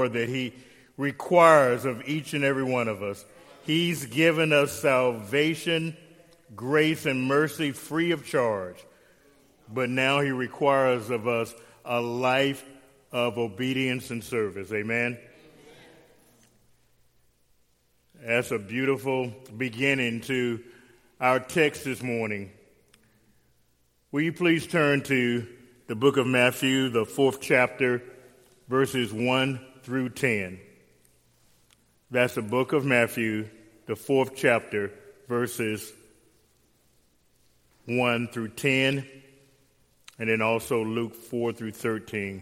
more that he requires of each and every one of us. He's given us salvation, grace, and mercy free of charge. But now he requires of us a life of obedience and service. Amen? That's a beautiful beginning to our text this morning. Will you please turn to the book of Matthew, the 4th chapter, verses 1 through 10. That's the book of Matthew, the 4th chapter, verses 1 through 10, and then also Luke 4 through 13.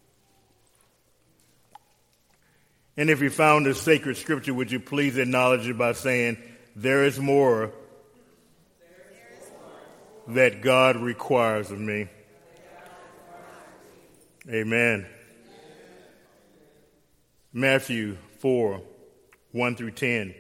And if you found the sacred scripture, would you please acknowledge it by saying, there is more that God requires of me. Amen. Matthew 4, 1 through 10.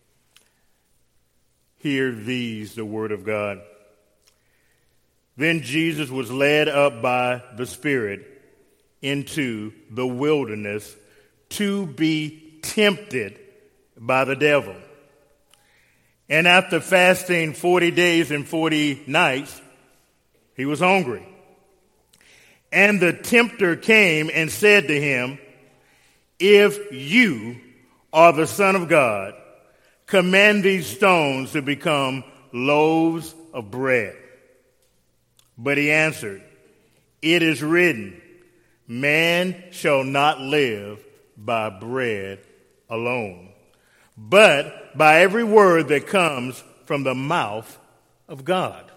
Hear these, the word of God. Then Jesus was led up by the Spirit into the wilderness to be tempted by the devil. And after fasting 40 days and 40 nights, he was hungry. And the tempter came and said to him, if you are the Son of God, command these stones to become loaves of bread. But he answered, it is written, man shall not live by bread alone, but by every word that comes from the mouth of God.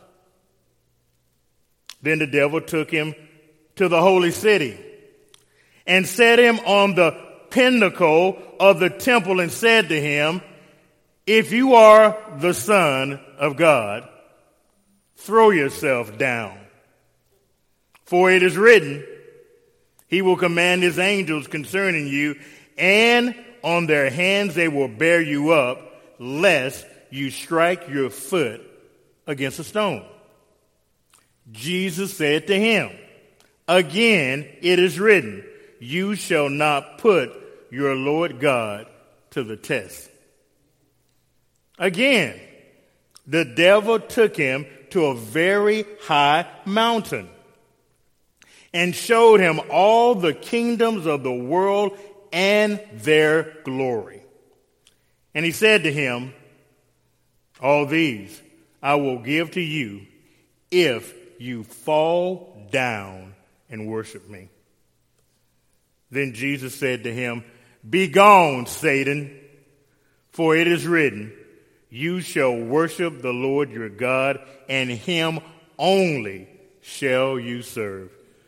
Then the devil took him to the holy city and set him on the pinnacle of the temple and said to him, if you are the Son of God, throw yourself down. For it is written, he will command his angels concerning you, and on their hands they will bear you up, lest you strike your foot against a stone. Jesus said to him, again it is written, you shall not put your Lord God to the test. Again, the devil took him to a very high mountain and showed him all the kingdoms of the world and their glory. And he said to him, all these I will give to you if you fall down and worship me. Then Jesus said to him, begone, Satan, for it is written, you shall worship the Lord your God, and him only shall you serve.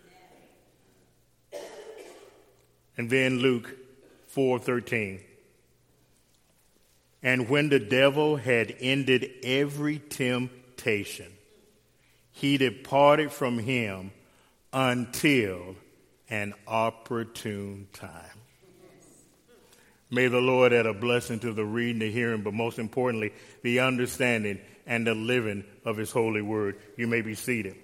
And then Luke 4:13. And when the devil had ended every temptation, he departed from him until an opportune time. May the Lord add a blessing to the reading, the hearing, but most importantly, the understanding and the living of his holy word. You may be seated.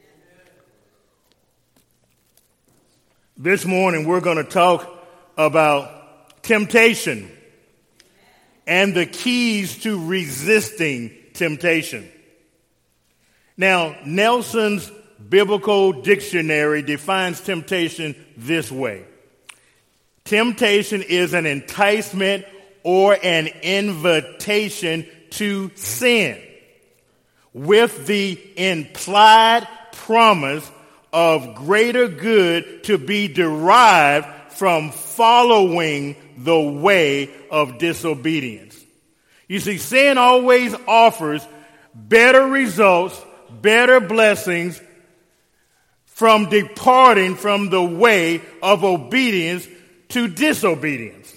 This morning, we're going to talk about temptation and the keys to resisting temptation. Now, Nelson's Biblical Dictionary defines temptation this way. Temptation is an enticement or an invitation to sin with the implied promise of greater good to be derived from following the way of disobedience. You see, sin always offers better results, better blessings from departing from the way of obedience to disobedience.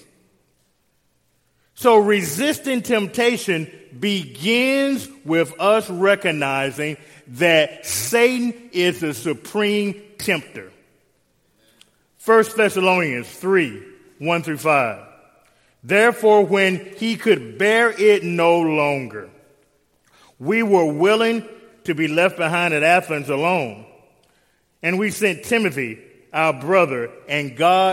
So resisting temptation begins with us recognizing that Satan is the supreme tempter. 1 Thessalonians 3, 1 through 5. Therefore, when he could bear it no longer, we were willing to be left behind at Athens alone. And we sent Timothy, our brother and God's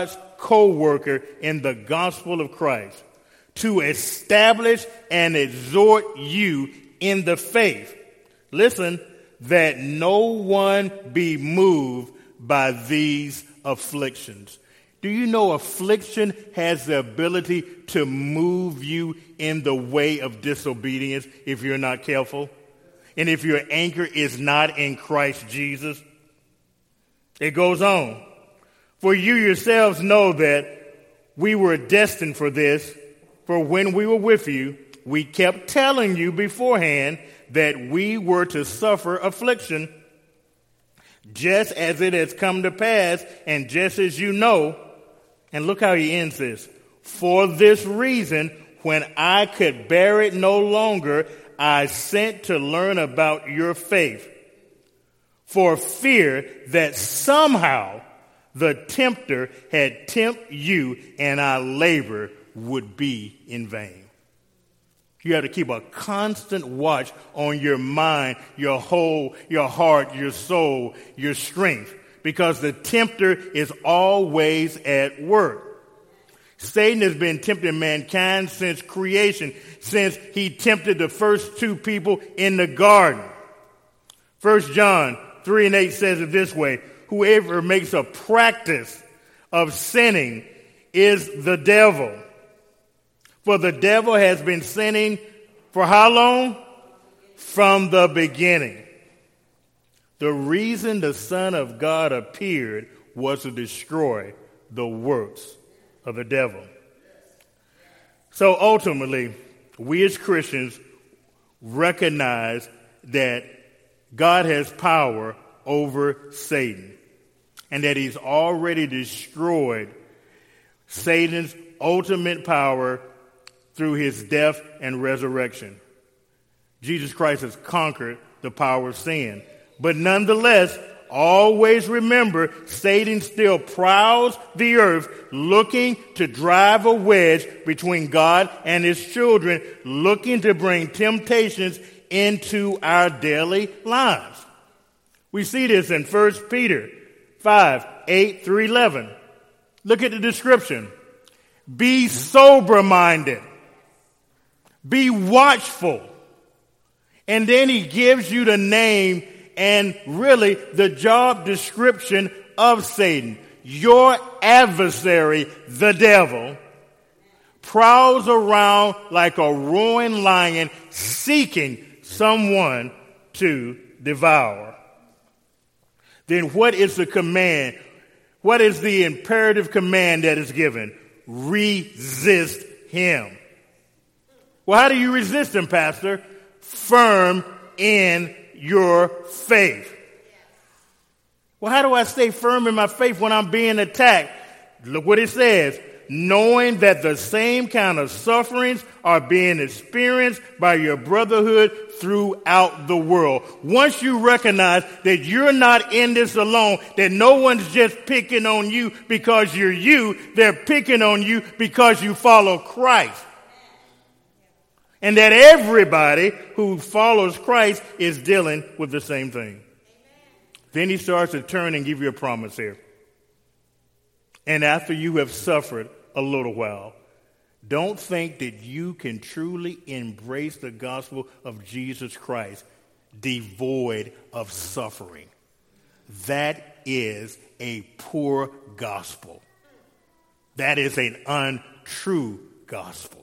co-worker in the gospel of Christ, to establish and exhort you in the faith. Listen, that no one be moved by these afflictions. Do you know affliction has the ability to move you in the way of disobedience if you're not careful? And if your anchor is not in Christ Jesus? It goes on. For you yourselves know that we were destined for this, for when we were with you, we kept telling you beforehand that we were to suffer affliction, just as it has come to pass, and just as you know. And look how he ends this. For this reason, when I could bear it no longer, I sent to learn about your faith, for fear that somehow the tempter had tempted you and our labor would be in vain. You have to keep a constant watch on your mind, your heart, your soul, your strength, because the tempter is always at work. Satan has been tempting mankind since creation, since he tempted the first two people in the garden. 1 John 3:8 says it this way: whoever makes a practice of sinning is the devil. For the devil has been sinning for how long? From the beginning. The reason the Son of God appeared was to destroy the works of the devil. So ultimately, we as Christians recognize that God has power over Satan and that he's already destroyed Satan's ultimate power through his death and resurrection. Jesus Christ has conquered the power of sin. But nonetheless, always remember, Satan still prowls the earth looking to drive a wedge between God and his children, looking to bring temptations into our daily lives. We see this in 1 Peter 5:8-11. Look at the description. Be sober-minded. Be watchful. And then he gives you the name and really the job description of Satan. Your adversary, the devil, prowls around like a roaring lion seeking someone to devour. Then what is the command? What is the imperative command that is given? Resist him. Well, how do you resist him, Pastor? Firm in your faith. Well, how do I stay firm in my faith when I'm being attacked? Look what it says. Knowing that the same kind of sufferings are being experienced by your brotherhood throughout the world. Once you recognize that you're not in this alone, that no one's just picking on you because you're you, they're picking on you because you follow Christ. And that everybody who follows Christ is dealing with the same thing. Amen. Then he starts to turn and give you a promise here. And after you have suffered a little while, don't think that you can truly embrace the gospel of Jesus Christ devoid of suffering. That is a poor gospel. That is an untrue gospel.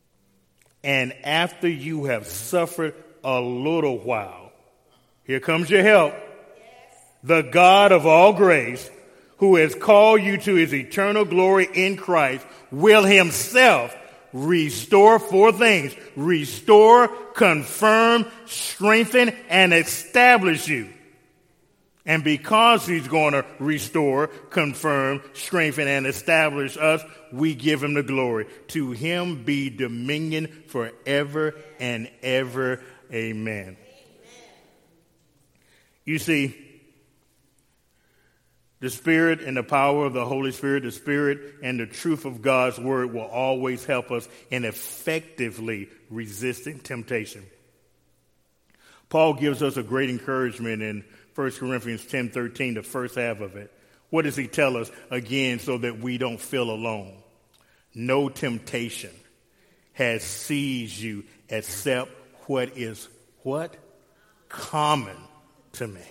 And after you have suffered a little while, here comes your help. The God of all grace, who has called you to his eternal glory in Christ, will himself restore four things. Restore, confirm, strengthen, and establish you. And because he's going to restore, confirm, strengthen, and establish us, we give him the glory. To him be dominion forever and ever. Amen. You see, the Spirit and the power of the Holy Spirit, the Spirit and the truth of God's word will always help us in effectively resisting temptation. Paul gives us a great encouragement in 1 Corinthians 10:13, the first half of it, What does he tell us again so that we don't feel alone? No temptation has seized you except what is what? Common to man.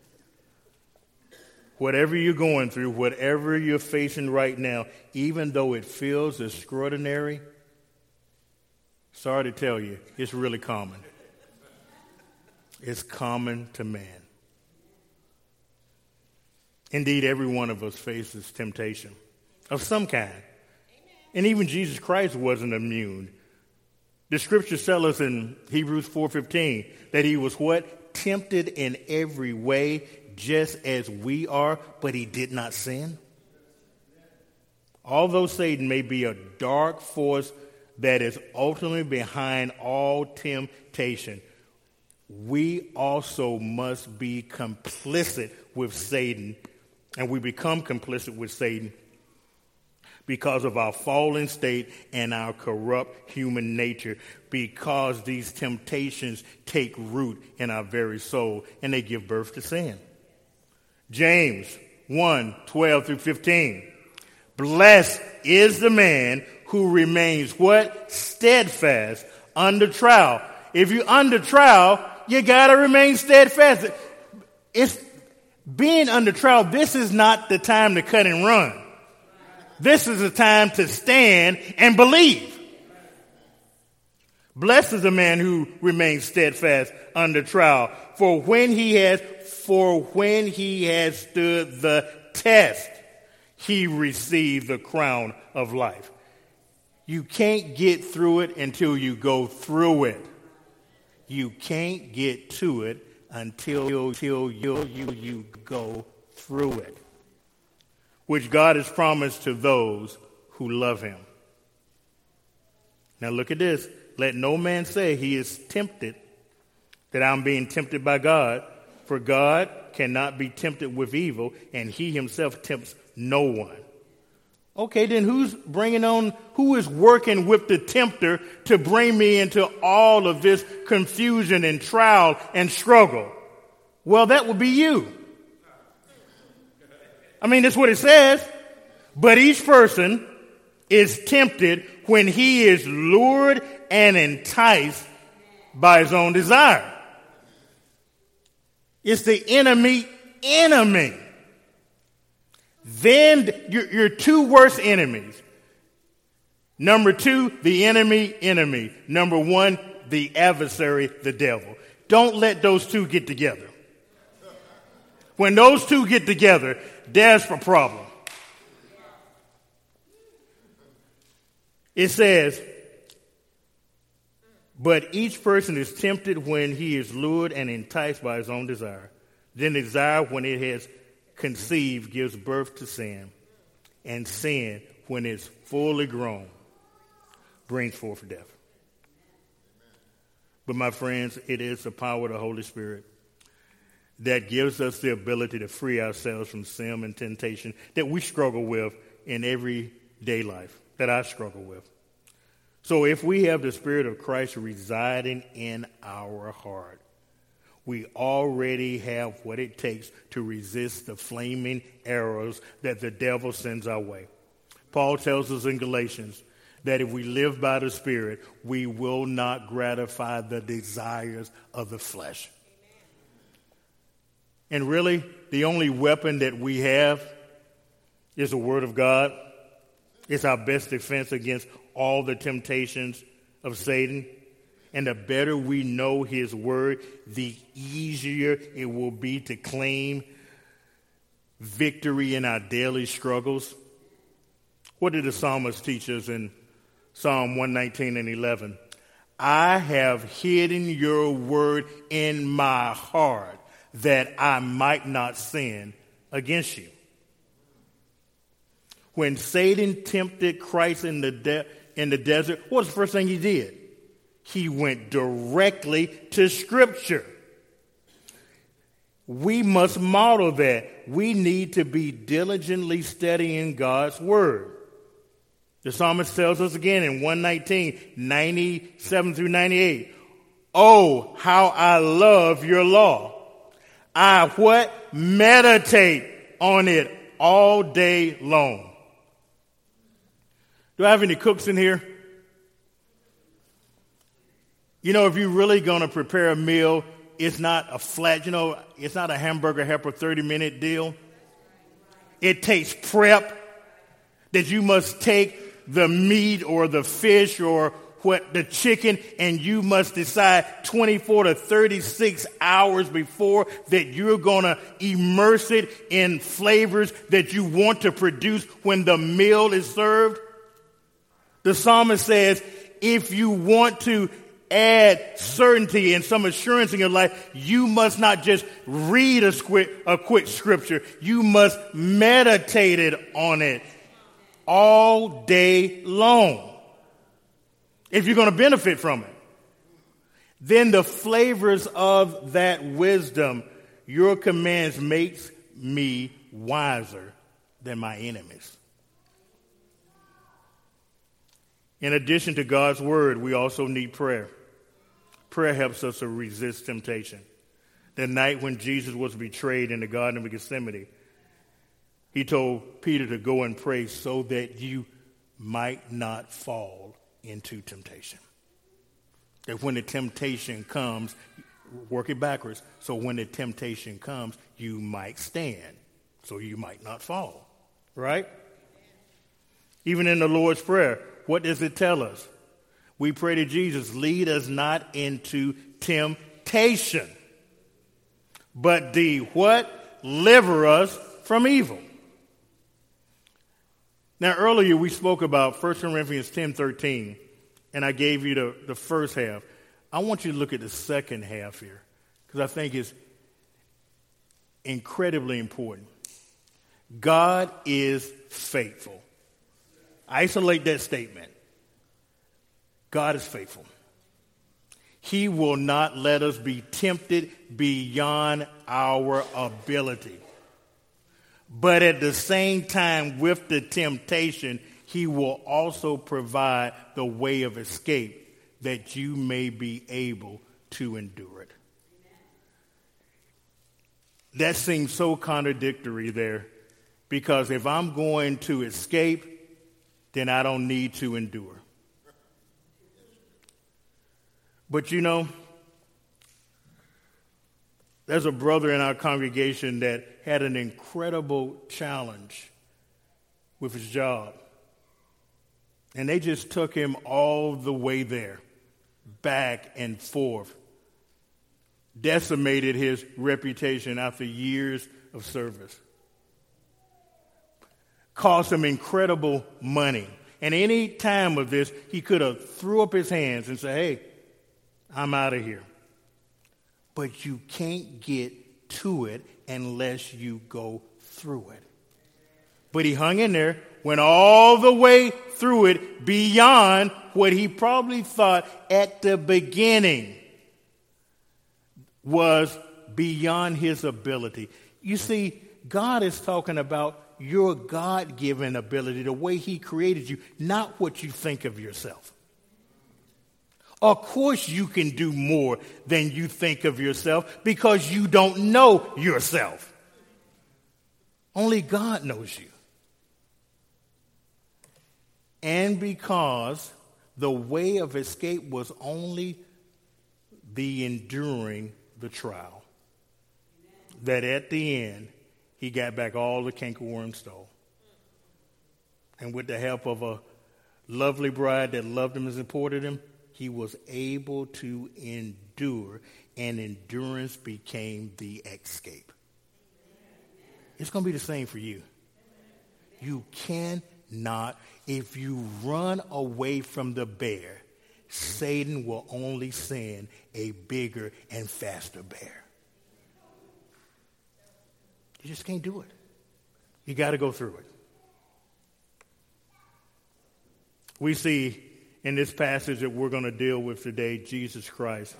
Whatever you're going through, whatever you're facing right now, even though it feels extraordinary, sorry to tell you, it's really common. It's common to man. Indeed, every one of us faces temptation of some kind. And even Jesus Christ wasn't immune. The scriptures tell us in Hebrews 4:15 that he was what? Tempted in every way, just as we are, but he did not sin. Although Satan may be a dark force that is ultimately behind all temptation, we also must be complicit with Satan, and we become complicit with Satan because of our fallen state and our corrupt human nature, because these temptations take root in our very soul and they give birth to sin. James 1:12-15. Blessed is the man who remains what? Steadfast under trial. If you're under trial, you got to remain steadfast. It's being under trial. This is not the time to cut and run. This is the time to stand and believe. Blessed is the man who remains steadfast under trial, for when he has stood the test, he received the crown of life. You can't get through it until you go through it. You can't get to it until you go through it, which God has promised to those who love him. Now look at this. Let no man say he is tempted, that I'm being tempted by God, for God cannot be tempted with evil, and he himself tempts no one. Okay, then who is working with the tempter to bring me into all of this confusion and trial and struggle? Well, that would be you. I mean, that's what it says. But each person is tempted when he is lured and enticed by his own desire. It's the enemy. Then your two worst enemies. Number two, the enemy. Number one, the adversary, the devil. Don't let those two get together. When those two get together, there's a problem. It says, but each person is tempted when he is lured and enticed by his own desire. Then desire, when it has conceived, gives birth to sin. And sin, when it's fully grown, brings forth death. But my friends, it is the power of the Holy Spirit that gives us the ability to free ourselves from sin and temptation that we struggle with in everyday life, that I struggle with. So if we have the Spirit of Christ residing in our heart, we already have what it takes to resist the flaming arrows that the devil sends our way. Paul tells us in Galatians that if we live by the Spirit, we will not gratify the desires of the flesh. And really, the only weapon that we have is the Word of God. It's our best defense against all the temptations of Satan. And the better we know his word, the easier it will be to claim victory in our daily struggles. What did the psalmist teach us in Psalm 119:11? I have hidden your word in my heart that I might not sin against you. When Satan tempted Christ in the desert, what was the first thing he did? He went directly to Scripture. We must model that. We need to be diligently studying God's Word. The psalmist tells us again in 119, 97 through 98, oh, how I love your law. I what? Meditate on it all day long. Do I have any cooks in here? You know, if you're really going to prepare a meal, it's not a flat, it's not a hamburger helper 30-minute deal. It takes prep that you must take the meat or the fish or the chicken, and you must decide 24 to 36 hours before that you're going to immerse it in flavors that you want to produce when the meal is served. The psalmist says, if you want to add certainty and some assurance in your life, you must not just read a quick scripture. You must meditate on it all day long if you're going to benefit from it. Then the flavors of that wisdom, your commands makes me wiser than my enemies. In addition to God's word, we also need prayer. Prayer helps us to resist temptation. The night when Jesus was betrayed in the Garden of Gethsemane, he told Peter to go and pray so that you might not fall into temptation. That when the temptation comes, work it backwards. So when the temptation comes, you might stand, so you might not fall. Right? Even in the Lord's Prayer, what does it tell us? We pray to Jesus, lead us not into temptation, but deliver us from evil. Now, earlier we spoke about 1 Corinthians 10:13, and I gave you the first half. I want you to look at the second half here, because I think it's incredibly important. God is faithful. Isolate that statement. God is faithful. He will not let us be tempted beyond our ability. But at the same time, with the temptation, he will also provide the way of escape that you may be able to endure it. That seems so contradictory there, because if I'm going to escape, then I don't need to endure. But there's a brother in our congregation that had an incredible challenge with his job. And they just took him all the way there, back and forth, decimated his reputation after years of service. Cost him incredible money. And any time of this, he could have threw up his hands and said, hey, I'm out of here. But you can't get to it unless you go through it. But he hung in there, went all the way through it beyond what he probably thought at the beginning was beyond his ability. You see, God is talking about your God-given ability, the way he created you, not what you think of yourself. Of course you can do more than you think of yourself because you don't know yourself. Only God knows you. And because the way of escape was only the enduring the trial, that at the end, he got back all the cankerworm stole. And with the help of a lovely bride that loved him and supported him, he was able to endure, and endurance became the escape. It's going to be the same for you. You cannot, if you run away from the bear, Satan will only send a bigger and faster bear. You just can't do it. You got to go through it. We see in this passage that we're going to deal with today, Jesus Christ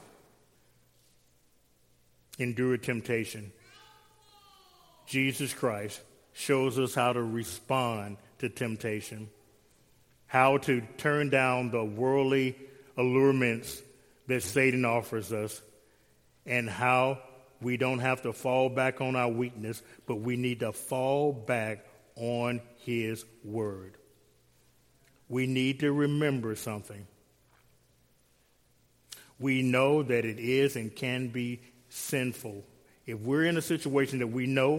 endured temptation. Jesus Christ shows us how to respond to temptation, how to turn down the worldly allurements that Satan offers us, and how we don't have to fall back on our weakness, but we need to fall back on his word. We need to remember something. We know that it is and can be sinful. If we're in a situation that we know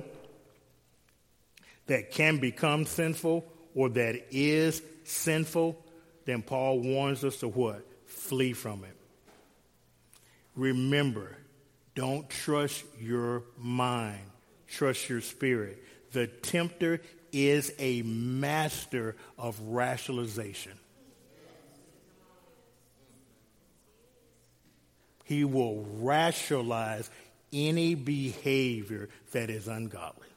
that can become sinful or that is sinful, then Paul warns us to what? Flee from it. Remember, don't trust your mind. Trust your spirit. The tempter is a master of rationalization. He will rationalize any behavior that is ungodly.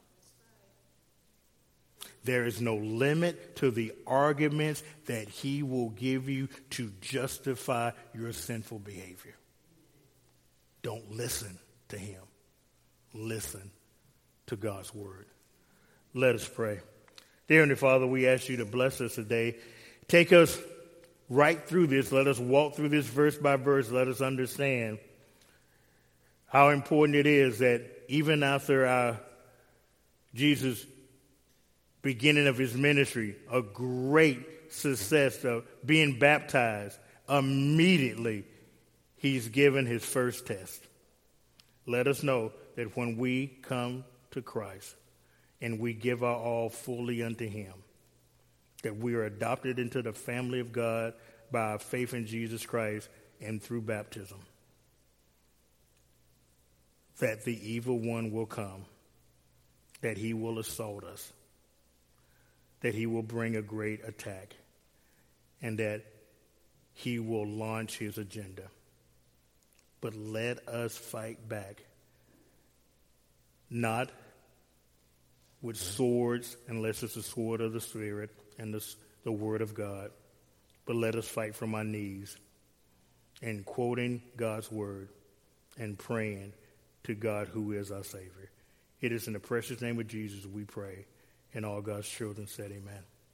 There is no limit to the arguments that he will give you to justify your sinful behavior. Don't listen to him. Listen to God's word. Let us pray. Dear Heavenly Father, we ask you to bless us today. Take us right through this. Let us walk through this verse by verse. Let us understand how important it is that even after Jesus' beginning of his ministry, a great success of being baptized, immediately he's given his first test. Let us know that when we come to Christ and we give our all fully unto him, that we are adopted into the family of God by our faith in Jesus Christ and through baptism, that the evil one will come, that he will assault us, that he will bring a great attack, and that he will launch his agenda. But let us fight back, not with swords, unless it's the sword of the Spirit and the word of God, but let us fight from our knees and quoting God's word and praying to God who is our Savior. It is in the precious name of Jesus we pray, and all God's children said amen.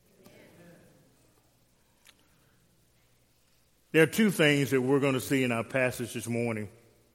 There are two things that we're going to see in our passage this morning.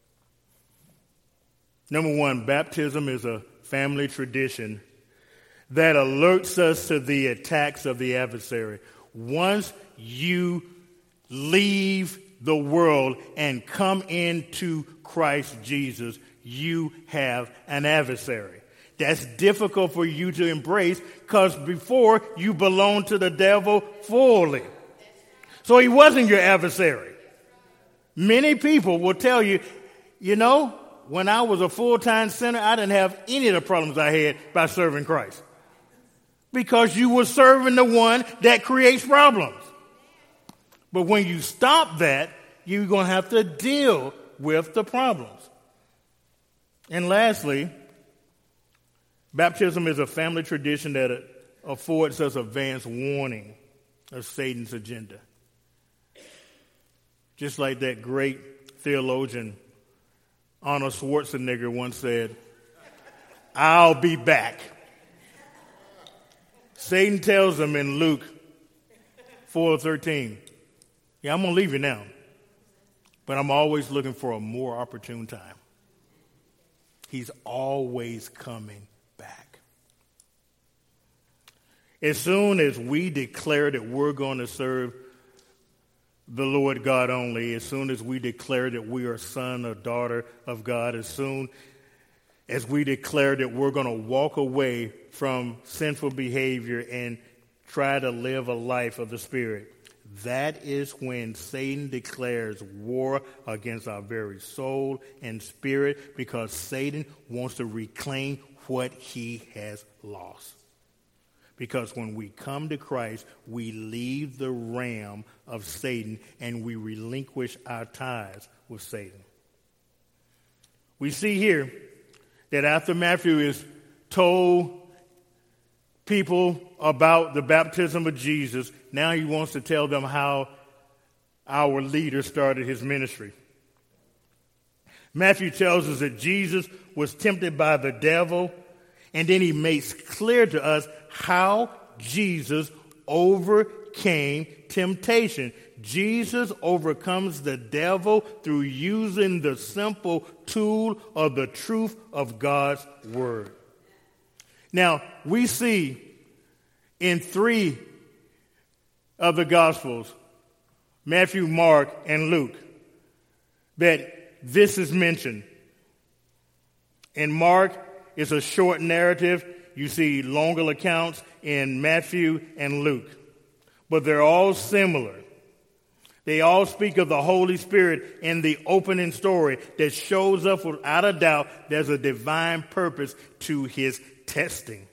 Number one, baptism is a family tradition that alerts us to the attacks of the adversary. Once you leave the world and come into Christ Jesus, you have an adversary. That's difficult for you to embrace because before you belonged to the devil fully. So he wasn't your adversary. Many people will tell you, when I was a full-time sinner, I didn't have any of the problems I had by serving Christ. Because you were serving the one that creates problems. But when you stop that, you're going to have to deal with the problems. And lastly, baptism is a family tradition that affords us advance warning of Satan's agenda. Just like that great theologian Arnold Schwarzenegger once said, "I'll be back." Satan tells him in Luke 4:13, "Yeah, I'm going to leave you now, but I'm always looking for a more opportune time." He's always coming back. As soon as we declare that we're going to serve the Lord God only, as soon as we declare that we are son or daughter of God, as soon as we declare that we're going to walk away from sinful behavior and try to live a life of the Spirit, that is when Satan declares war against our very soul and spirit, because Satan wants to reclaim what he has lost. Because when we come to Christ, we leave the realm of Satan and we relinquish our ties with Satan. We see here that after Matthew has told people about the baptism of Jesus, now he wants to tell them how our leader started his ministry. Matthew tells us that Jesus was tempted by the devil, and then he makes clear to us how Jesus overcame temptation. Jesus overcomes the devil through using the simple tool of the truth of God's word. Now, we see in 3 of the Gospels, Matthew, Mark, and Luke, that this is mentioned. In Mark, it's a short narrative. You see longer accounts in Matthew and Luke. But they're all similar. They all speak of the Holy Spirit in the opening story that shows up without a doubt there's a divine purpose to his testing.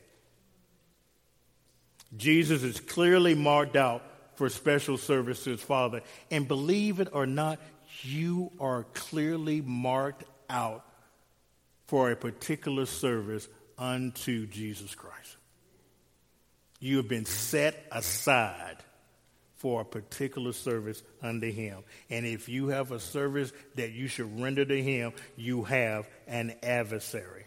Jesus is clearly marked out for special service to his Father. And believe it or not, you are clearly marked out for a particular service unto Jesus Christ. You have been set aside for a particular service unto him. And if you have a service that you should render to him, you have an adversary.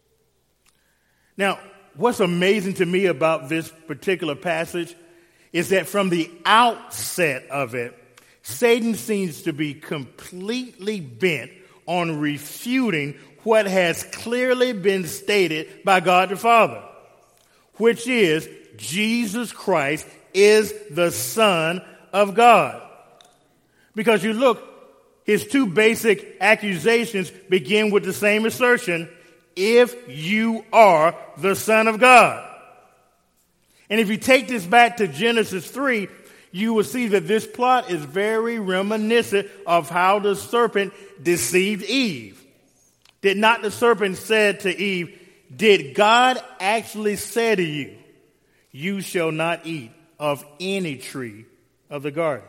Now, what's amazing to me about this particular passage is that from the outset of it, Satan seems to be completely bent on refuting what has clearly been stated by God the Father, which is Jesus Christ is the Son of God. Because you look, his 2 basic accusations begin with the same assertion, if you are the Son of God. And if you take this back to Genesis 3, you will see that this plot is very reminiscent of how the serpent deceived Eve. Did not the serpent say to Eve, did God actually say to you, you shall not eat of any tree of the garden?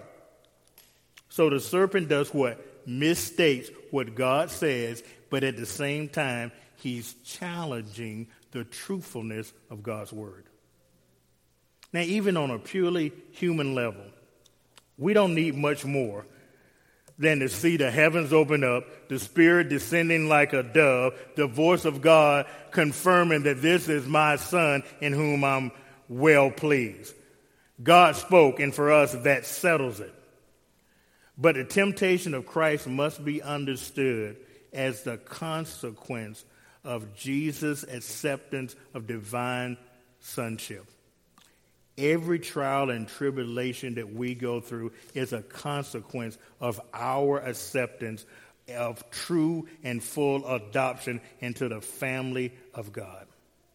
So the serpent does what? Misstates what God says, but at the same time, he's challenging the truthfulness of God's word. Now, even on a purely human level, we don't need much more than to see the heavens open up, the Spirit descending like a dove, the voice of God confirming that this is my Son in whom I'm well pleased. God spoke, and for us, that settles it. But the temptation of Christ must be understood as the consequence of Jesus' acceptance of divine sonship. Every trial and tribulation that we go through is a consequence of our acceptance of true and full adoption into the family of God.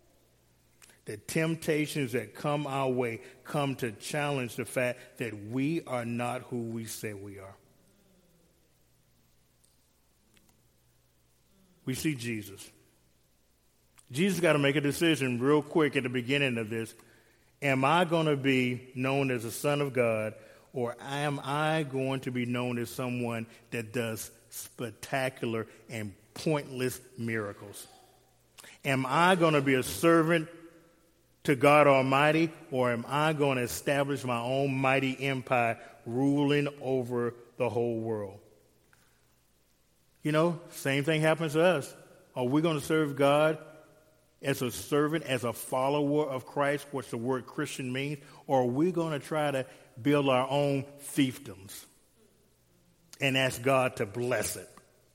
The temptations that come our way come to challenge the fact that we are not who we say we are. We see Jesus. Jesus got to make a decision real quick at the beginning of this. Am I going to be known as a son of God, or am I going to be known as someone that does spectacular and pointless miracles? Am I going to be a servant to God Almighty, or am I going to establish my own mighty empire ruling over the whole world? You know, same thing happens to us. Are we going to serve God as a servant, as a follower of Christ, what the word Christian means, or are we going to try to build our own fiefdoms and ask God to bless it?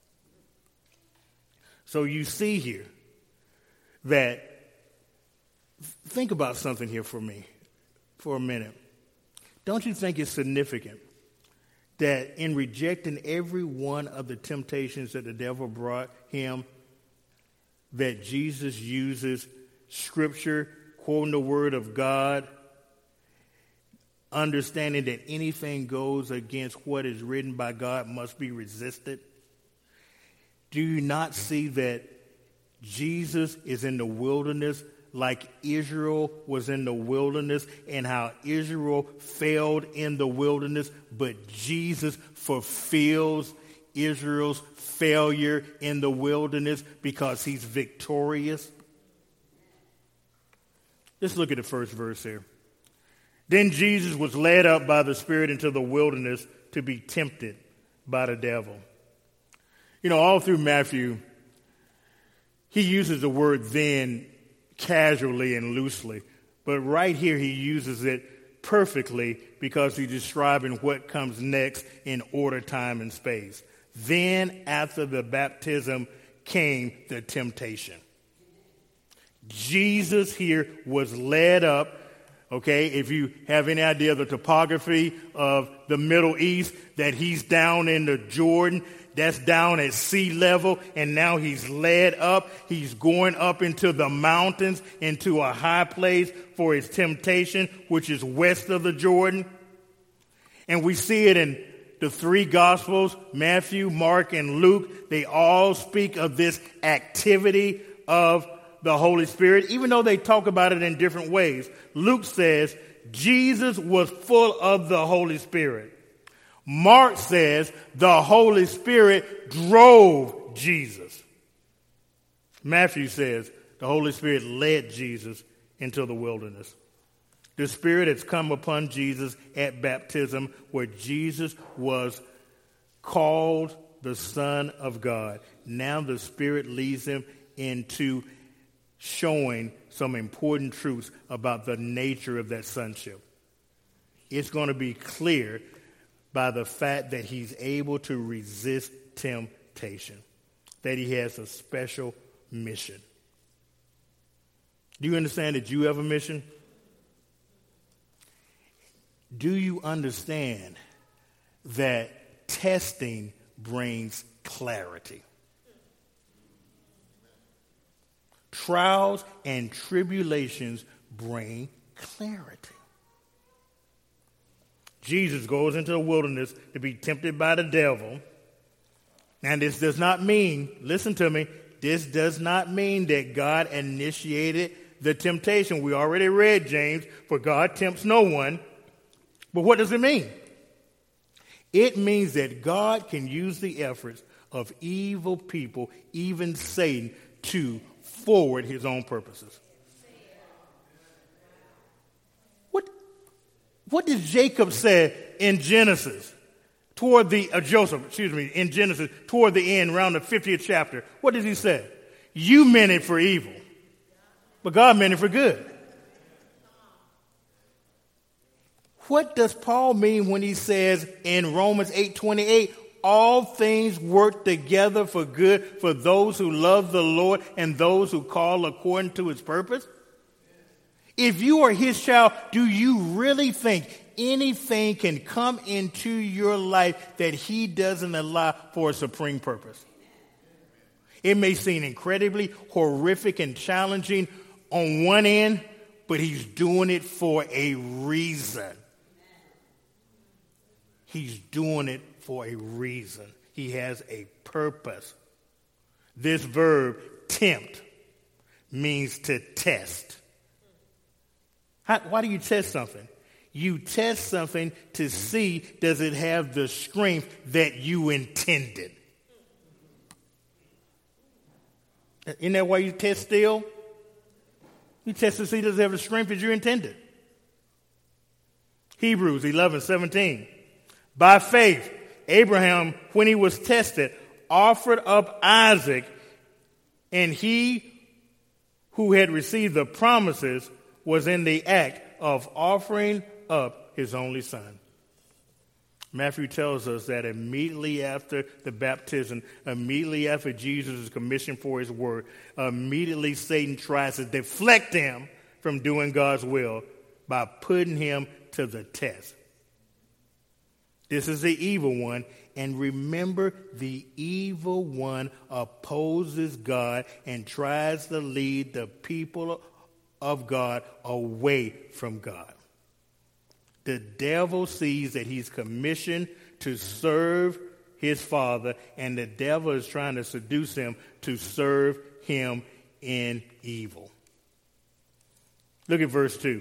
So you see here that, think about something here for me for a minute. Don't you think it's significant that in rejecting every one of the temptations that the devil brought him, that Jesus uses Scripture, quoting the Word of God, understanding that anything goes against what is written by God must be resisted? Do you not see that Jesus is in the wilderness like Israel was in the wilderness, and how Israel failed in the wilderness, but Jesus fulfills Israel's failure in the wilderness because he's victorious? Let's look at the first verse here. Then Jesus was led up by the Spirit into the wilderness to be tempted by the devil. You know, all through Matthew, he uses the word then casually and loosely, but right here he uses it perfectly because he's describing what comes next in order, time, and space. Then after the baptism came the temptation. Jesus here was led up Okay, if you have any idea of the topography of the Middle East, that he's down in the Jordan, that's down at sea level, and now he's led up. He's going up into the mountains, into a high place for his temptation, which is west of the Jordan. And we see it in the three Gospels, Matthew, Mark, and Luke. They all speak of this activity of the Holy Spirit, even though they talk about it in different ways. Luke says Jesus was full of the Holy Spirit. Mark says the Holy Spirit drove Jesus. Matthew says the Holy Spirit led Jesus into the wilderness. The Spirit has come upon Jesus at baptism, where Jesus was called the Son of God. Now the Spirit leads him into showing some important truths about the nature of that sonship. It's going to be clear by the fact that he's able to resist temptation, that he has a special mission. Do you understand that you have a mission? Do you understand that testing brings clarity? Trials and tribulations bring clarity. Jesus goes into the wilderness to be tempted by the devil. And this does not mean, listen to me, this does not mean that God initiated the temptation. We already read James, for God tempts no one. But what does it mean? It means that God can use the efforts of evil people, even Satan, to forward his own purposes. What did Jacob say in Genesis toward the in Genesis toward the end, around the 50th chapter? What did he say? You meant it for evil, but God meant it for good. What does Paul mean when he says in Romans 8:28, all things work together for good for those who love the Lord and those who call according to his purpose? If you are his child, do you really think anything can come into your life that he doesn't allow for a supreme purpose? It may seem incredibly horrific and challenging on one end, but he's doing it for a reason. He's doing it for a reason. He has a purpose. This verb, tempt, means to test. Why do you test something? You test something to see, does it have the strength that you intended? Isn't that why you test steel? You test to see, does it have the strength that you intended? Hebrews 11:17. By faith, Abraham, when he was tested, offered up Isaac, and he who had received the promises was in the act of offering up his only son. Matthew tells us that immediately after the baptism, immediately after Jesus is commissioned for his work, immediately Satan tries to deflect him from doing God's will by putting him to the test. This is the evil one. And remember, the evil one opposes God and tries to lead the people of God away from God. The devil sees that he's commissioned to serve his father, and the devil is trying to seduce him to serve him in evil. Look at verse 2.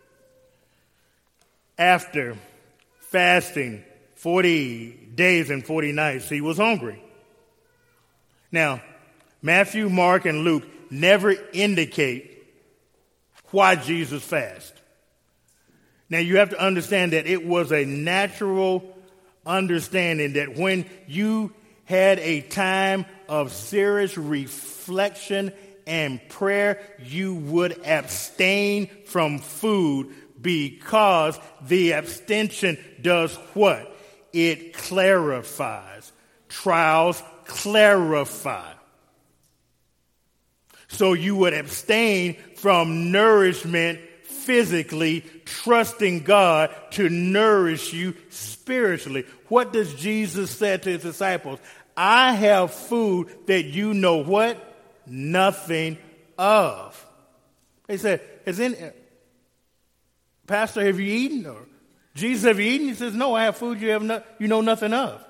After fasting 40 days and 40 nights, he was hungry. Now, Matthew, Mark, and Luke never indicate why Jesus fasted. Now, you have to understand that it was a natural understanding that when you had a time of serious reflection and prayer, you would abstain from food, because the abstention does what? It clarifies. Trials clarify. So you would abstain from nourishment physically trusting God to nourish you spiritually. What does Jesus say to his disciples? I have food that you know what? Nothing of. They said, Pastor, have you eaten? Or Jesus, have you eaten? He says, no, I have food you know nothing of.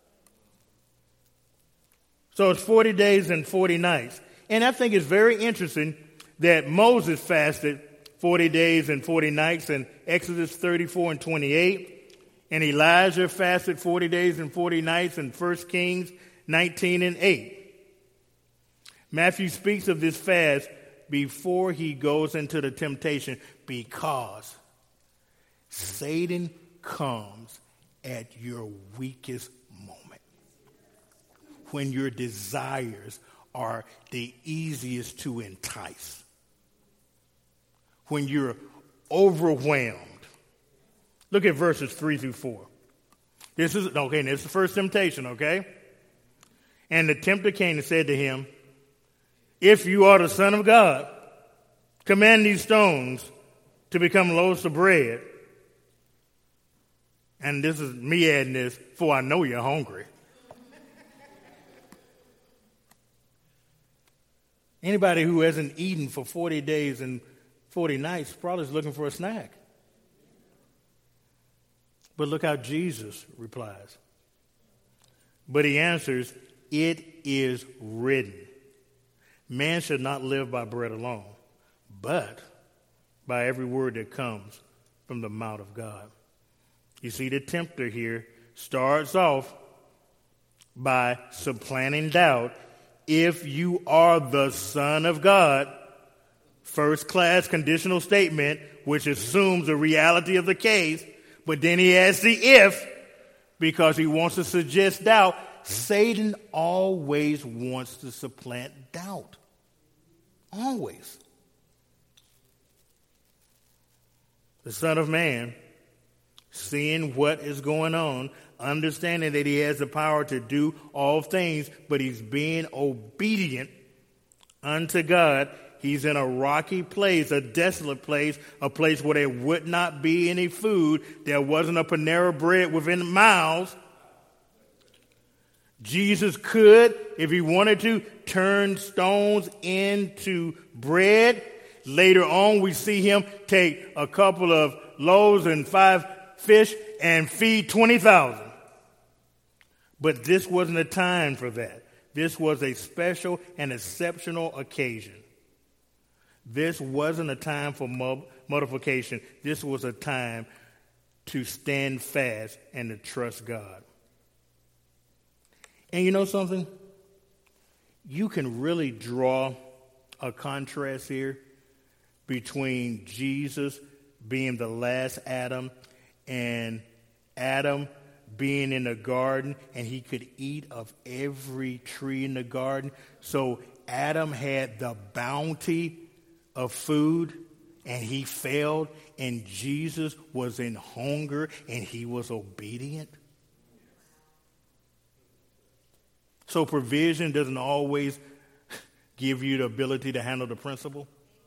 So it's 40 days and 40 nights. And I think it's very interesting that Moses fasted 40 days and 40 nights in Exodus 34 and 28. And Elijah fasted 40 days and 40 nights in 1 Kings 19 and 8. Matthew speaks of this fast before he goes into the temptation because Satan comes at your weakest moment, when your desires are the easiest to entice, when you're overwhelmed. Look at verses 3 through 4. This is the first temptation, okay? And the tempter came and said to him, if you are the Son of God, command these stones to become loaves of bread. And this is me adding this, for I know you're hungry. Anybody who hasn't eaten for 40 days and 40 nights probably is looking for a snack. But look how Jesus replies. But he answers, it is written, man should not live by bread alone, but by every word that comes from the mouth of God. You see, the tempter here starts off by supplanting doubt. If you are the Son of God, first-class conditional statement, which assumes the reality of the case, but then he adds the if, because he wants to suggest doubt. Satan always wants to supplant doubt. Always. The Son of Man, seeing what is going on, understanding that he has the power to do all things, but he's being obedient unto God. He's in a rocky place, a desolate place, a place where there would not be any food. There wasn't a Panera Bread within miles. Jesus could, if he wanted to, turn stones into bread. Later on, we see him take a couple of loaves and 5 fish and feed 20,000. But this wasn't a time for that. This was a special and exceptional occasion. This wasn't a time for multiplication. This was a time to stand fast and to trust God. And you know something? You can really draw a contrast here between Jesus being the last Adam and Adam being in the garden, and he could eat of every tree in the garden. So Adam had the bounty of food, and he failed, and Jesus was in hunger, and he was obedient. So provision doesn't always give you the ability to handle the principle.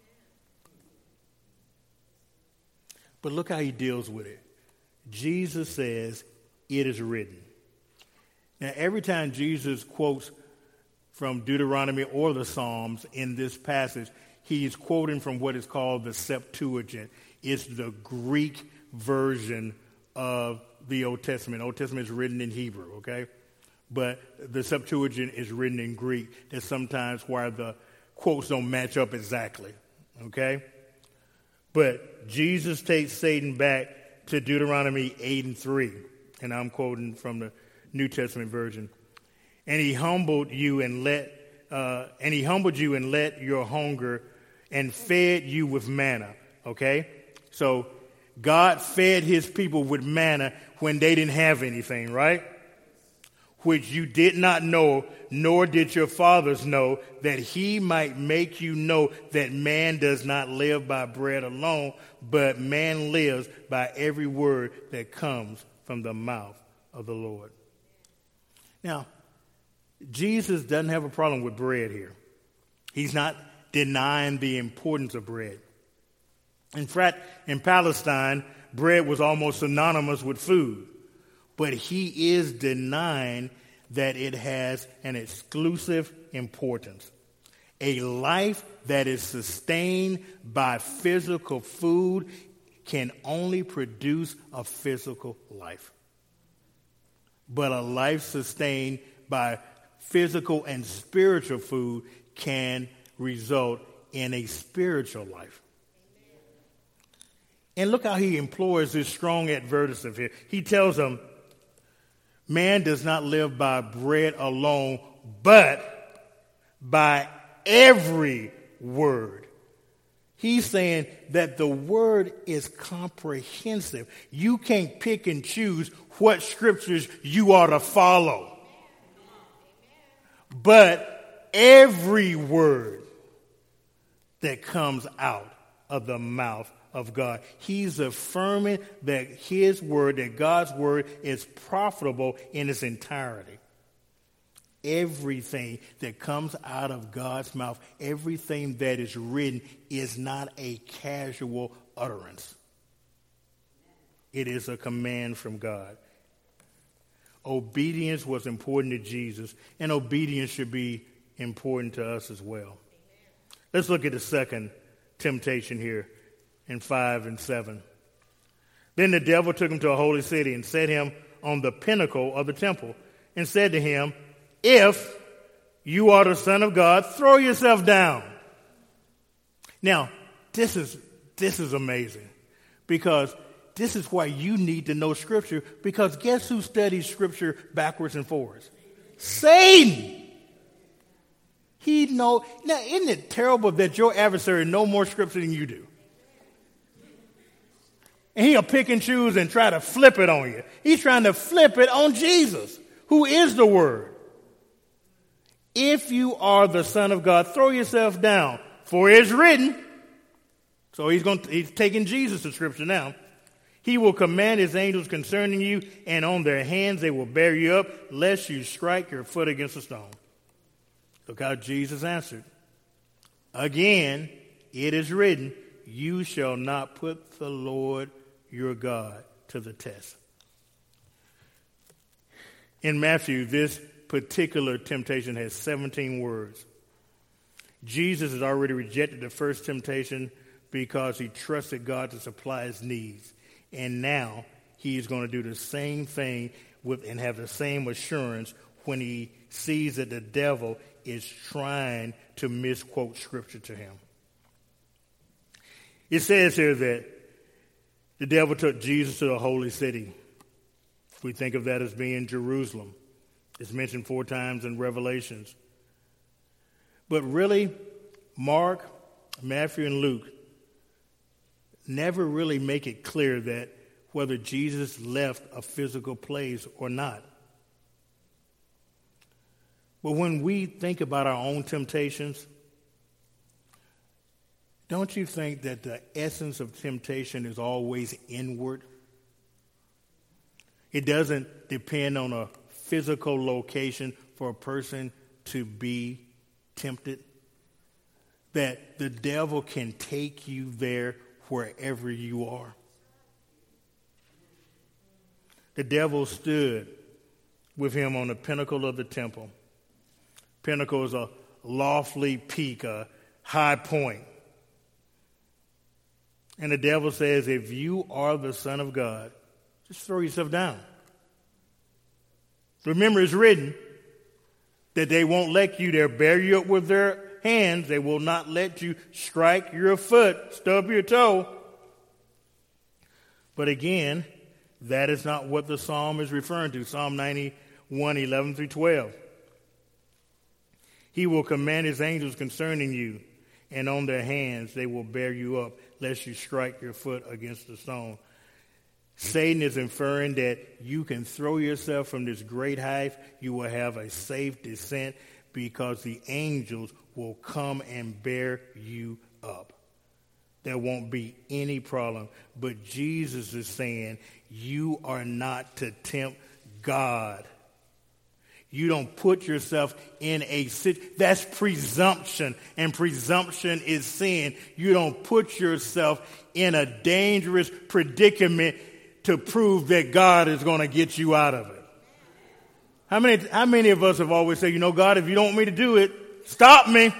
But look how he deals with it. Jesus says, it is written. Now, every time Jesus quotes from Deuteronomy or the Psalms in this passage, he's quoting from what is called the Septuagint. It's the Greek version of the Old Testament. Old Testament is written in Hebrew, okay? But the Septuagint is written in Greek. That's sometimes why the quotes don't match up exactly, okay? But Jesus takes Satan back to Deuteronomy 8 and 3, and I'm quoting from the New Testament version. And he humbled you and let your hunger and fed you with manna. Okay, so God fed his people with manna when they didn't have anything, right? Which you did not know, nor did your fathers know, that he might make you know that man does not live by bread alone, but man lives by every word that comes from the mouth of the Lord. Now, Jesus doesn't have a problem with bread here. He's not denying the importance of bread. In fact, in Palestine, bread was almost synonymous with food. But he is denying that it has an exclusive importance. A life that is sustained by physical food can only produce a physical life. But a life sustained by physical and spiritual food can result in a spiritual life. And look how he implores this strong advertisement here. He tells them, man does not live by bread alone, but by every word. He's saying that the word is comprehensive. You can't pick and choose what scriptures you ought to follow. But every word that comes out of the mouth of God, he's affirming that his word, that God's word is profitable in its entirety. Everything that comes out of God's mouth, everything that is written, is not a casual utterance. It is a command from God. Obedience was important to Jesus, and obedience should be important to us as well. Let's look at the second temptation here in 5 and 7. Then the devil took him to a holy city and set him on the pinnacle of the temple and said to him, if you are the Son of God, throw yourself down. Now, this is amazing, because this is why you need to know Scripture, because guess who studies Scripture backwards and forwards? Satan. He know. Now, isn't it terrible that your adversary know more Scripture than you do? And he'll pick and choose and try to flip it on you. He's trying to flip it on Jesus, who is the Word. If you are the Son of God, throw yourself down, for it is written. So he's taking Jesus to Scripture now. He will command his angels concerning you, and on their hands they will bear you up, lest you strike your foot against a stone. Look how Jesus answered. Again, it is written, you shall not put the Lord your God to the test. In Matthew, this particular temptation has 17 words. Jesus has already rejected the first temptation because he trusted God to supply his needs. And now he's going to do the same thing and have the same assurance when he sees that the devil is trying to misquote Scripture to him. It says here that the devil took Jesus to the holy city. We think of that as being Jerusalem. It's mentioned 4 times in Revelations. But really, Mark, Matthew, and Luke never really make it clear that whether Jesus left a physical place or not. But when we think about our own temptations, don't you think that the essence of temptation is always inward? It doesn't depend on a physical location for a person to be tempted. That the devil can take you there wherever you are. The devil stood with him on the pinnacle of the temple. Pinnacle is a lofty peak, a high point. And the devil says, if you are the Son of God, just throw yourself down. Remember, it's written that they won't let you, they'll bear you up with their hands. They will not let you strike your foot, stub your toe. But again, that is not what the psalm is referring to. Psalm 91, 11 through 12. He will command his angels concerning you, and on their hands they will bear you up, lest you strike your foot against a stone. Satan is inferring that you can throw yourself from this great height. You will have a safe descent because the angels will come and bear you up. There won't be any problem. But Jesus is saying you are not to tempt God. You don't put yourself in that's presumption, and presumption is sin. You don't put yourself in a dangerous predicament to prove that God is going to get you out of it. How many of us have always said, God, if you don't want me to do it, stop me.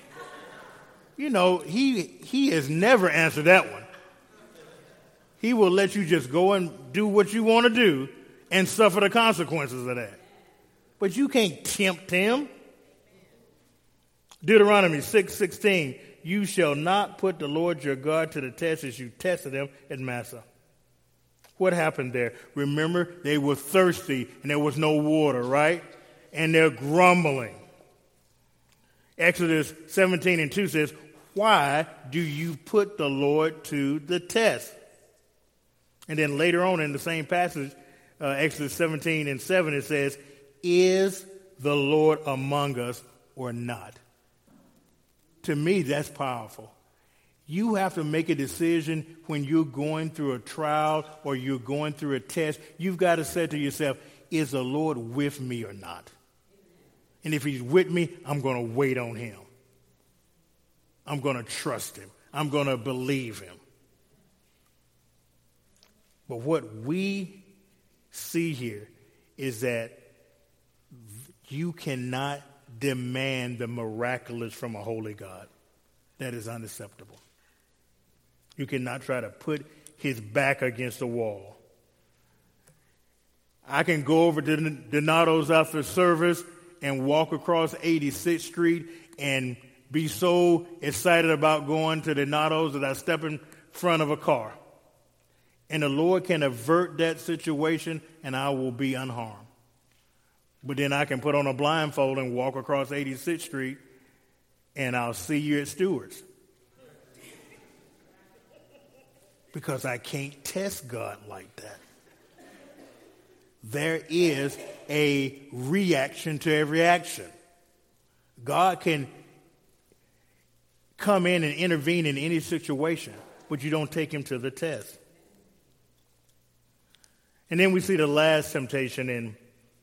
He has never answered that one. He will let you just go and do what you want to do and suffer the consequences of that. But you can't tempt him. Deuteronomy 6:16, you shall not put the Lord your God to the test as you tested him at Massah. What happened there? Remember, they were thirsty and there was no water, right? And they're grumbling. Exodus 17:2 says, why do you put the Lord to the test? And then later on in the same passage, Exodus 17:7, it says, is the Lord among us or not? To me, that's powerful. You have to make a decision when you're going through a trial or you're going through a test. You've got to say to yourself, is the Lord with me or not? And if he's with me, I'm going to wait on him. I'm going to trust him. I'm going to believe him. But what we see here is that you cannot demand the miraculous from a holy God. That is unacceptable. You cannot try to put his back against the wall. I can go over to Donato's after service and walk across 86th Street and be so excited about going to Donato's that I step in front of a car. And the Lord can avert that situation and I will be unharmed. But then I can put on a blindfold and walk across 86th Street and I'll see you at Stewart's. Because I can't test God like that. There is a reaction to every action. God can come in and intervene in any situation, but you don't take him to the test. And then we see the last temptation in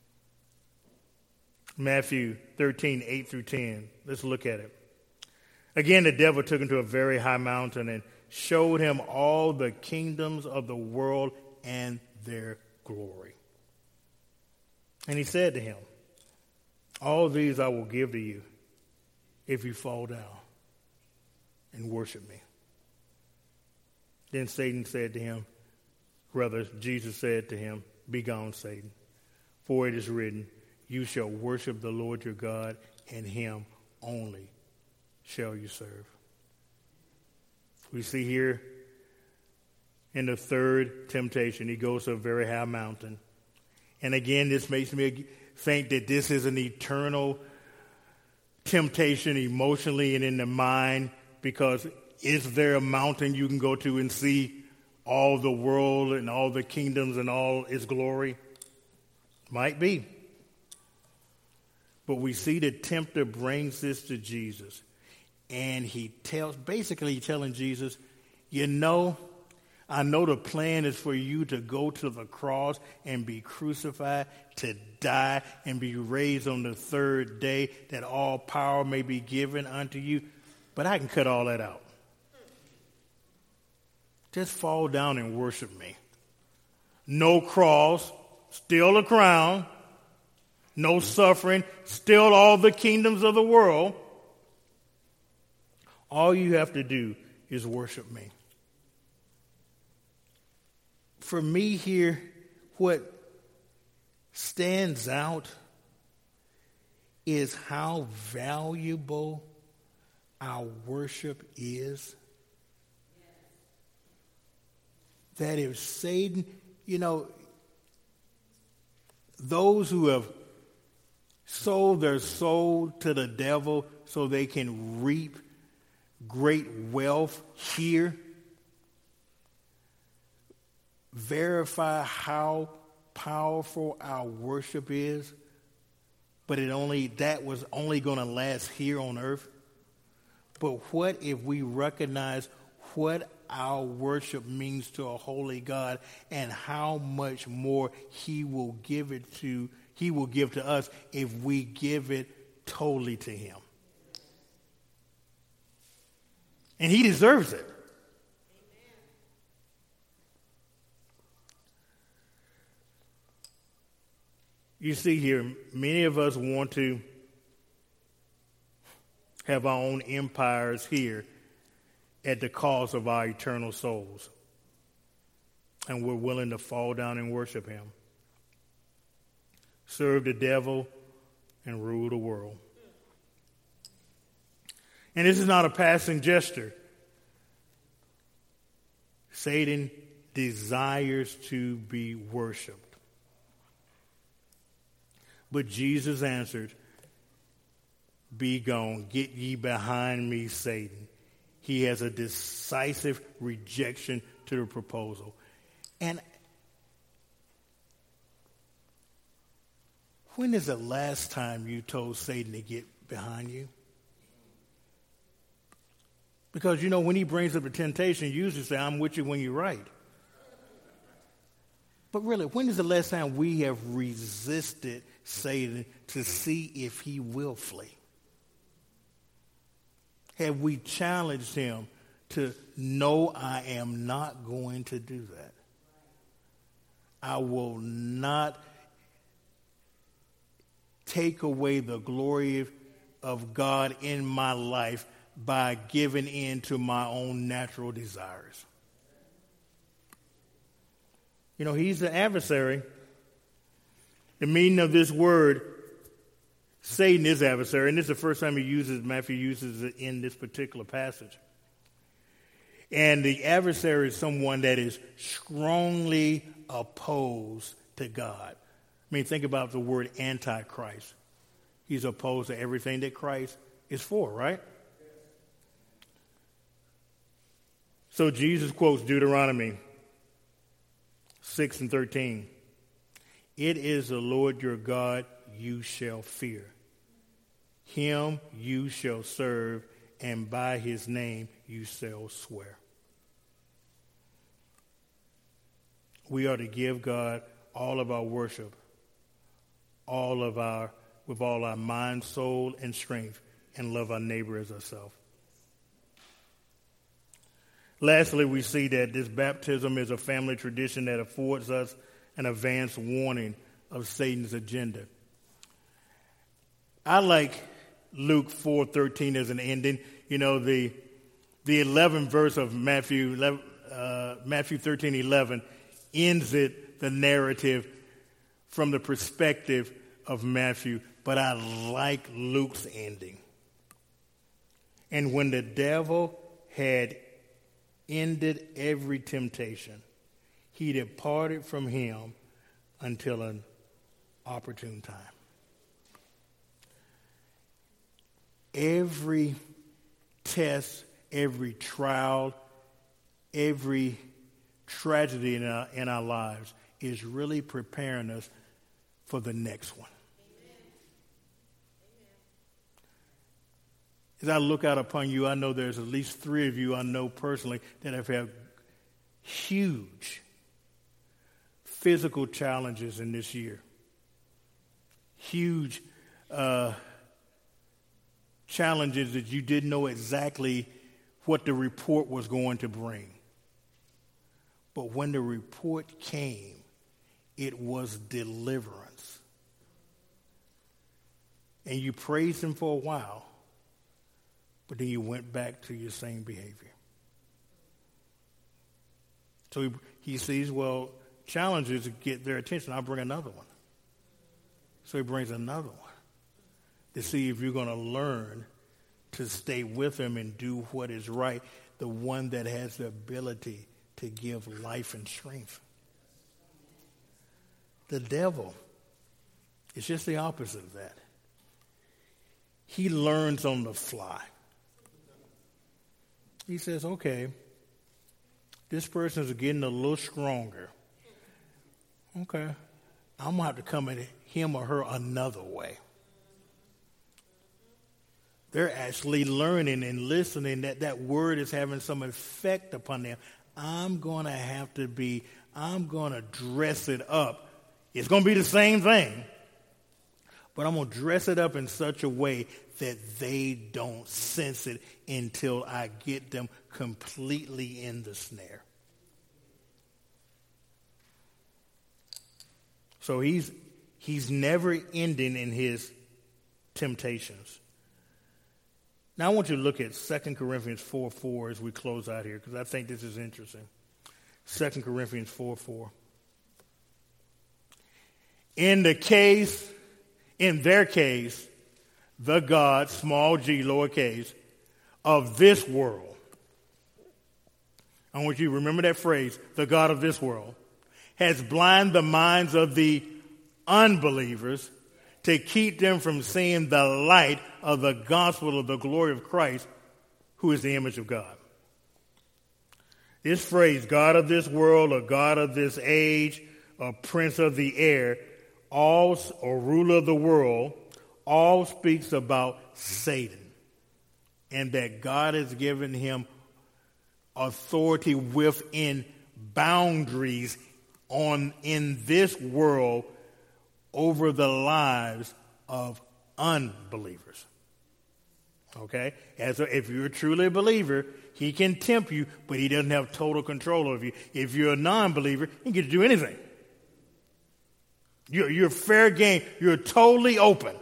Matthew 13:8-10. Let's look at it. Again, the devil took him to a very high mountain and showed him all the kingdoms of the world and their glory. And he said to him, all these I will give to you if you fall down and worship me. Then Satan said to him, Jesus said to him, begone, Satan, for it is written, you shall worship the Lord your God, and him only shall you serve. We see here in the third temptation, he goes to a very high mountain. And again, this makes me think that this is an eternal temptation emotionally and in the mind, because is there a mountain you can go to and see all the world and all the kingdoms and all its glory? Might be. But we see the tempter brings this to Jesus. And he basically telling Jesus, I know the plan is for you to go to the cross and be crucified, to die and be raised on the third day, that all power may be given unto you. But I can cut all that out. Just fall down and worship me. No cross, still a crown. No suffering, still all the kingdoms of the world. All you have to do is worship me. For me here, what stands out is how valuable our worship is. That if Satan, those who have sold their soul to the devil so they can reap great wealth here, verify how powerful our worship is, but that was only going to last here on earth. But what if we recognize what our worship means to a holy God and how much more he will give to us if we give it totally to him. And he deserves it. You see here, many of us want to have our own empires here at the cost of our eternal souls. And we're willing to fall down and worship him, serve the devil, and rule the world. And this is not a passing gesture. Satan desires to be worshiped. But Jesus answered, "Be gone, get ye behind me, Satan." He has a decisive rejection to the proposal. And when is the last time you told Satan to get behind you? Because, you know, when he brings up the temptation, you usually say, "I'm with you when you're right." But really, when is the last time we have resisted Satan to see if he will flee? Have we challenged him to, "No, I am not going to do that. I will not take away the glory of God in my life by giving in to my own natural desires." You know, he's the adversary. The meaning of this word, Satan is adversary, and this is the first time Matthew uses it in this particular passage. And the adversary is someone that is strongly opposed to God. I mean, think about the word antichrist. He's opposed to everything that Christ is for, right? So Jesus quotes Deuteronomy 6:13. "It is the Lord your God you shall fear. Him you shall serve, and by his name you shall swear." We are to give God all of our worship, with all our mind, soul, and strength, and love our neighbor as ourselves. Lastly, we see that this baptism is a family tradition that affords us an advance warning of Satan's agenda. I like Luke 4:13 as an ending. You know, the 11th verse of Matthew 13:11 ends the narrative from the perspective of Matthew, but I like Luke's ending. "And when the devil had ended every temptation, he departed from him until an opportune time." Every test, every trial, every tragedy in our lives is really preparing us for the next one. As I look out upon you, I know there's at least 3 of you I know personally that have had huge physical challenges in this year. Huge challenges that you didn't know exactly what the report was going to bring. But when the report came, it was deliverance. And you praised him for a while, but then you went back to your same behavior. So he sees, well, challenges get their attention. I'll bring another one. So he brings another one to see if you're going to learn to stay with him and do what is right, the one that has the ability to give life and strength. The devil is just the opposite of that. He learns on the fly. He says, okay, this person is getting a little stronger. Okay, I'm going to have to come at him or her another way. They're actually learning and listening that word is having some effect upon them. I'm going to dress it up. It's going to be the same thing, but I'm going to dress it up in such a way that they don't sense it until I get them completely in the snare. So he's never ending in his temptations. Now I want you to look at 2 Corinthians 4:4 as we close out here, because I think this is interesting. 2 Corinthians 4:4. In their case, the God, small g, lowercase, of this world. I want you to remember that phrase, the God of this world, has blinded the minds of the unbelievers to keep them from seeing the light of the gospel of the glory of Christ, who is the image of God. This phrase, God of this world, or God of this age, or prince of the air, or ruler of the world, all speaks about Satan, and that God has given him authority within boundaries in this world over the lives of unbelievers. Okay? If you're truly a believer, he can tempt you, but he doesn't have total control over you. If you're a non-believer, he can get to do anything. You're fair game. You're totally open.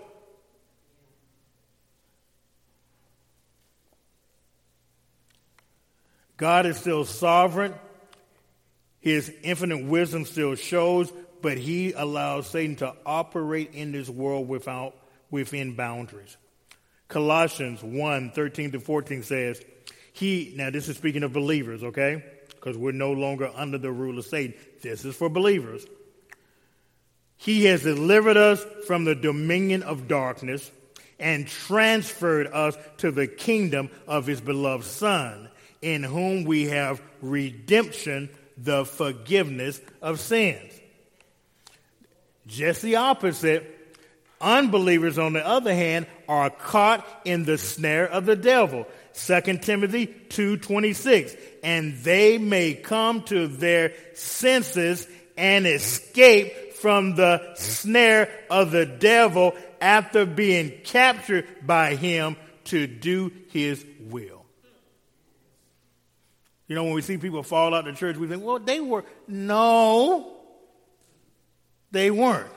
God is still sovereign. His infinite wisdom still shows, but he allows Satan to operate in this world within boundaries. Colossians 1:13-14 says, now this is speaking of believers, okay? Because we're no longer under the rule of Satan. This is for believers. He has delivered us from the dominion of darkness and transferred us to the kingdom of his beloved Son, in whom we have redemption, the forgiveness of sins. Just the opposite. Unbelievers, on the other hand, are caught in the snare of the devil. 2 Timothy 2:26. And they may come to their senses and escape from the snare of the devil after being captured by him to do his will. You know, when we see people fall out of the church, we think, well, they were. No, they weren't.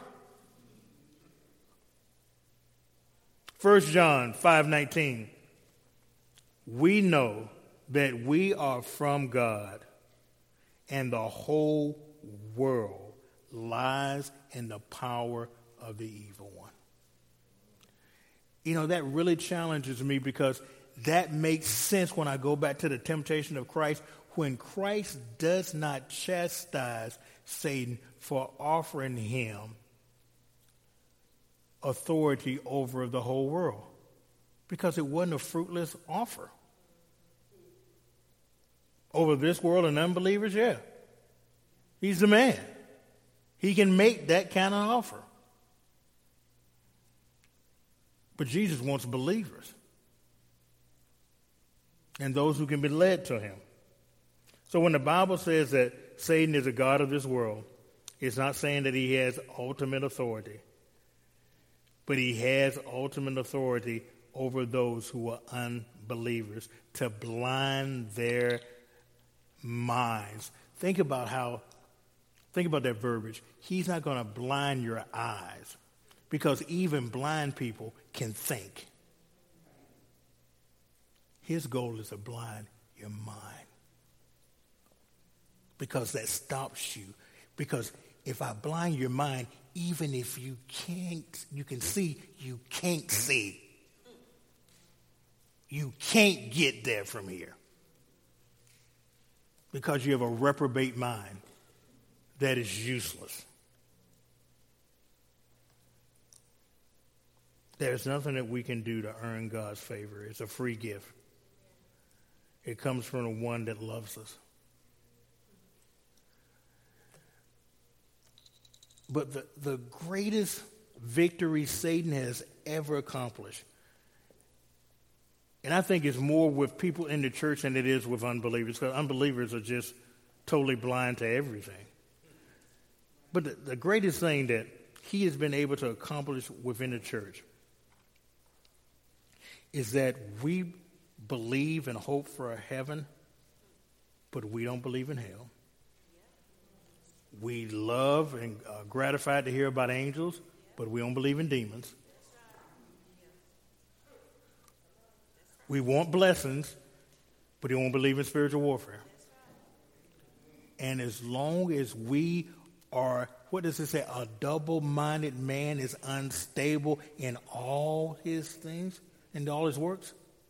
1 John 5:19. We know that we are from God, and the whole world lies in the power of the evil one. You know, that really challenges me, because that makes sense when I go back to the temptation of Christ, when Christ does not chastise Satan for offering him authority over the whole world, because it wasn't a fruitless offer. Over this world and unbelievers, yeah. He's the man. He can make that kind of offer. But Jesus wants believers and those who can be led to him. So when the Bible says that Satan is a god of this world, it's not saying that he has ultimate authority, but he has ultimate authority over those who are unbelievers, to blind their minds. Think about that verbiage. He's not going to blind your eyes, because even blind people can think. His goal is to blind your mind, because that stops you. Because if I blind your mind, even if you can see, you can't see. You can't get there from here, because you have a reprobate mind that is useless. There's nothing that we can do to earn God's favor. It's a free gift. It comes from the one that loves us. But the greatest victory Satan has ever accomplished And I think it's more with people in the church than it is with unbelievers, because unbelievers are just totally blind to everything. But the greatest thing that he has been able to accomplish within the church is that we believe and hope for a heaven, but we don't believe in hell. We love and are gratified to hear about angels, but we don't believe in demons. We want blessings, but we won't believe in spiritual warfare. And as long as we are, what does it say? A double-minded man is unstable in all his things, in all his works.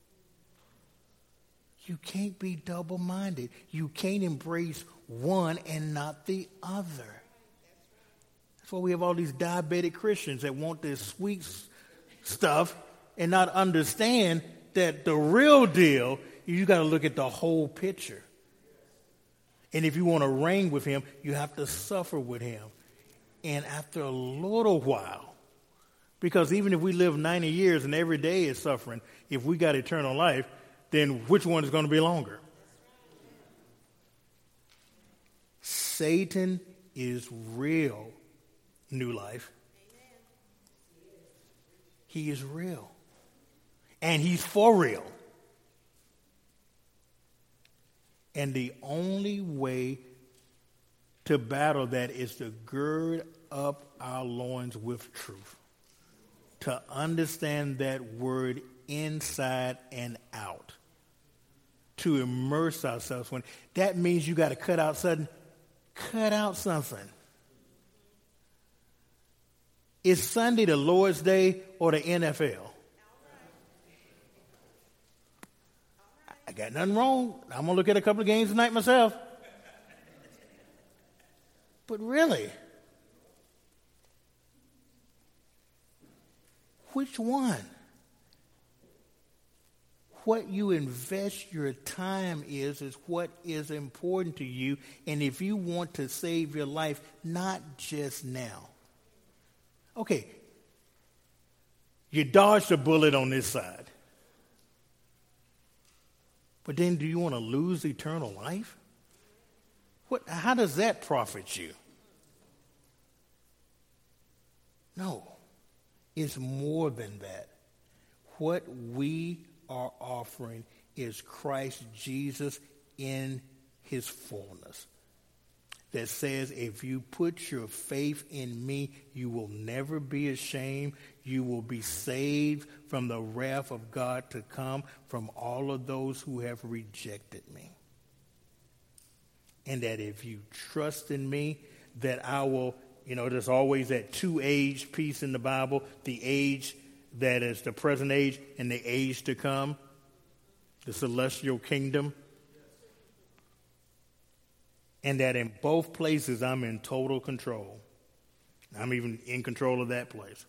You can't be double-minded. You can't embrace one and not the other. That's why we have all these diabetic Christians that want this sweet stuff and not understand that the real deal, you got to look at the whole picture. And if you want to reign with him, you have to suffer with him. And after a little while, because even if we live 90 years and every day is suffering, if we got eternal life, then which one is going to be longer? Satan is real, New Life. He is real. And he's for real. And the only way to battle that is to gird up our loins with truth. To understand that word inside and out. To immerse ourselves. When that means you got to cut out something. Is Sunday the Lord's Day or the NFL? I got nothing wrong. I'm going to look at a couple of games tonight myself. But really, which one? What you invest your time is what is important to you. And if you want to save your life, not just now. Okay, you dodged a bullet on this side. But then do you want to lose eternal life? How does that profit you? No, it's more than that. What we are offering is Christ Jesus in his fullness. That says, if you put your faith in me, you will never be ashamed. You will be saved from the wrath of God to come from all of those who have rejected me. And that if you trust in me, that I will, there's always that two-age piece in the Bible, the age that is the present age and the age to come, the celestial kingdom. And that in both places I'm in total control. I'm even in control of that place.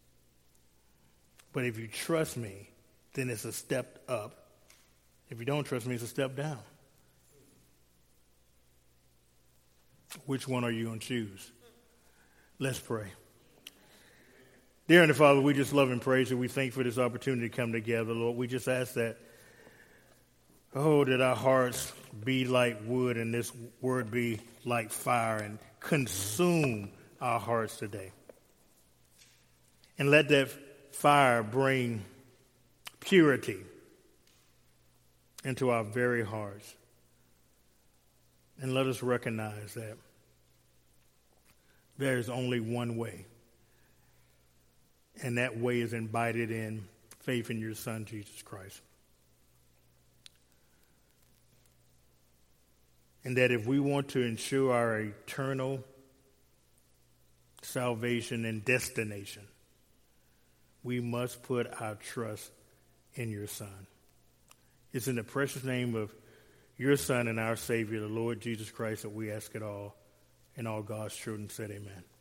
But if you trust me, then it's a step up. If you don't trust me, it's a step down. Which one are you going to choose? Let's pray. Dear Heavenly Father, we just love and praise you. We thank you for this opportunity to come together, Lord. We just ask that, that our hearts be like wood and this word be like fire and consume our hearts today. And let that fire bring purity into our very hearts. And let us recognize that there is only one way. And that way is embodied in faith in your Son, Jesus Christ. And that if we want to ensure our eternal salvation and destination, we must put our trust in your Son. It's in the precious name of your Son and our Savior, the Lord Jesus Christ, that we ask it all. And all God's children said amen.